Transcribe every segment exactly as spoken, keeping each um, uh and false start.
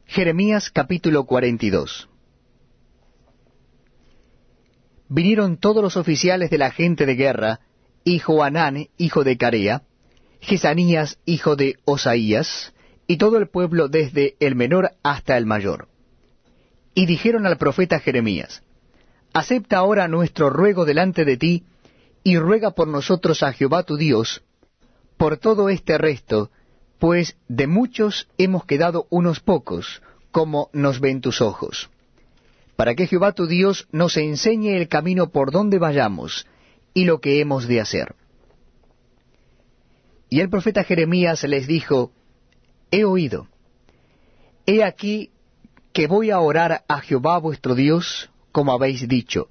Jeremías capítulo cuarenta y dos. Vinieron todos los oficiales de la gente de guerra, y Johanán, hijo de Carea, Jesanías, hijo de Osaías, y todo el pueblo desde el menor hasta el mayor. Y dijeron al profeta Jeremías, acepta ahora nuestro ruego delante de ti, y ruega por nosotros a Jehová tu Dios, por todo este resto, pues de muchos hemos quedado unos pocos, como nos ven tus ojos. Para que Jehová tu Dios nos enseñe el camino por donde vayamos, y lo que hemos de hacer. Y el profeta Jeremías les dijo, he oído. He aquí que voy a orar a Jehová vuestro Dios, como habéis dicho.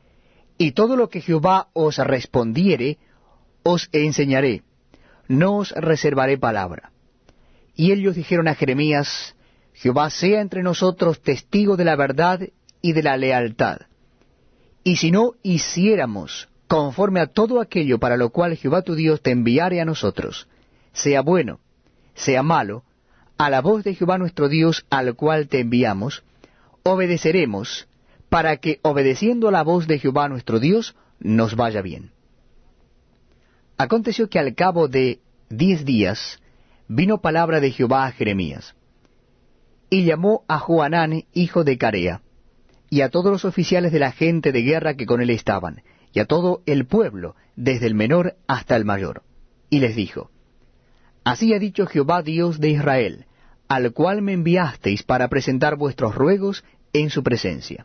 Y todo lo que Jehová os respondiere, os enseñaré, no os reservaré palabra. Y ellos dijeron a Jeremías, Jehová sea entre nosotros testigo de la verdad y de la lealtad. Y si no hiciéramos conforme a todo aquello para lo cual Jehová tu Dios te enviare a nosotros, sea bueno, sea malo, a la voz de Jehová nuestro Dios al cual te enviamos, obedeceremos, para que obedeciendo a la voz de Jehová nuestro Dios, nos vaya bien. Aconteció que al cabo de diez días vino palabra de Jehová a Jeremías. Y llamó a Johanán, hijo de Carea, y a todos los oficiales de la gente de guerra que con él estaban, y a todo el pueblo, desde el menor hasta el mayor. Y les dijo, así ha dicho Jehová Dios de Israel, al cual me enviasteis para presentar vuestros ruegos en su presencia.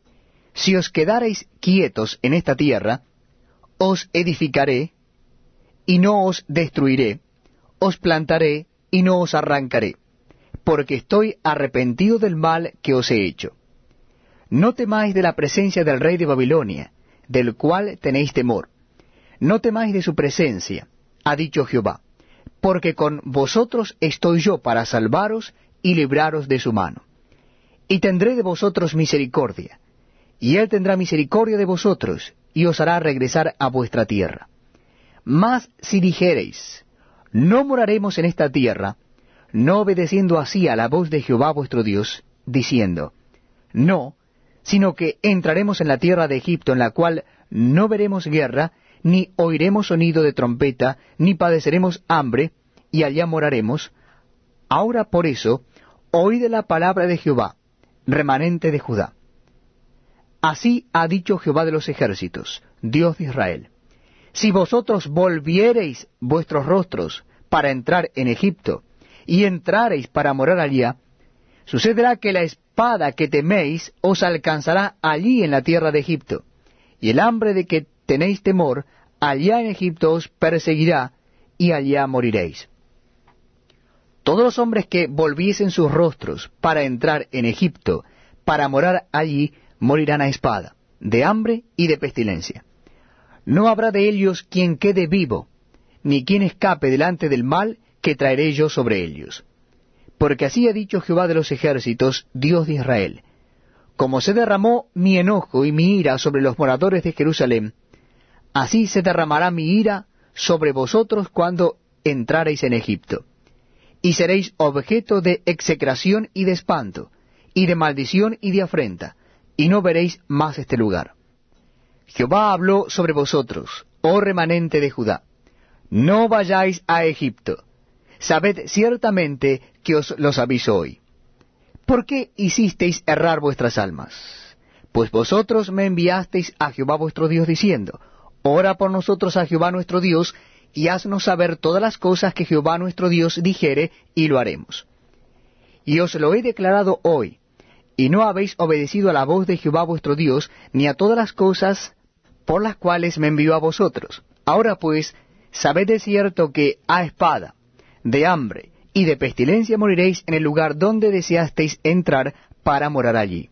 Si os quedareis quietos en esta tierra, os edificaré, y no os destruiré, os plantaré, y no os arrancaré, porque estoy arrepentido del mal que os he hecho. No temáis de la presencia del rey de Babilonia, del cual tenéis temor. No temáis de su presencia, ha dicho Jehová, porque con vosotros estoy yo para salvaros y libraros de su mano. Y tendré de vosotros misericordia, y él tendrá misericordia de vosotros, y os hará regresar a vuestra tierra. Mas si dijereis, no moraremos en esta tierra, no obedeciendo así a la voz de Jehová vuestro Dios, diciendo, no, sino que entraremos en la tierra de Egipto, en la cual no veremos guerra, ni oiremos sonido de trompeta, ni padeceremos hambre, y allá moraremos. Ahora por eso, oíd la palabra de Jehová, remanente de Judá. Así ha dicho Jehová de los ejércitos, Dios de Israel. Si vosotros volviereis vuestros rostros para entrar en Egipto, y entrareis para morar allá, sucederá que la espada que teméis os alcanzará allí en la tierra de Egipto, y el hambre de que tenéis temor allá en Egipto os perseguirá, y allá moriréis. Todos los hombres que volviesen sus rostros para entrar en Egipto, para morar allí, morirán a espada, de hambre y de pestilencia. No habrá de ellos quien quede vivo, ni quien escape delante del mal que traeré yo sobre ellos. Porque así ha dicho Jehová de los ejércitos, Dios de Israel, como se derramó mi enojo y mi ira sobre los moradores de Jerusalén, así se derramará mi ira sobre vosotros cuando entrareis en Egipto. Y seréis objeto de execración y de espanto, y de maldición y de afrenta, y no veréis más este lugar. Jehová habló sobre vosotros, oh remanente de Judá, no vayáis a Egipto. Sabed ciertamente que os los aviso hoy. ¿Por qué hicisteis errar vuestras almas? Pues vosotros me enviasteis a Jehová vuestro Dios diciendo, ora por nosotros a Jehová nuestro Dios, y haznos saber todas las cosas que Jehová nuestro Dios dijere, y lo haremos. Y os lo he declarado hoy, y no habéis obedecido a la voz de Jehová vuestro Dios, ni a todas las cosas por las cuales me envió a vosotros. Ahora pues, sabed de cierto que a espada, de hambre y de pestilencia moriréis en el lugar donde deseasteis entrar para morar allí.